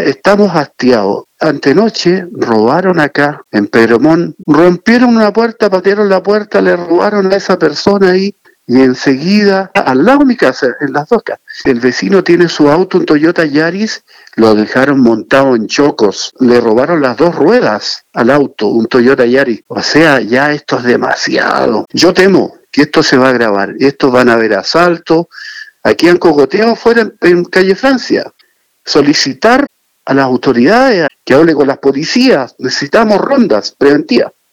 estamos hastiados. Antenoche robaron acá, en Pedromón, rompieron una puerta, patearon la puerta, le robaron a esa persona ahí, y enseguida, al lado de mi casa, en las dos casas, el vecino tiene su auto, un Toyota Yaris, lo dejaron montado en chocos, le robaron las dos ruedas al auto, un Toyota Yaris. O sea, ya esto es demasiado. Yo temo que esto se va a agravar, estos van a haber asaltos. Aquí han cogoteado fuera en calle Francia. Solicitar a las autoridades que hable con las policías, necesitamos rondas preventivas.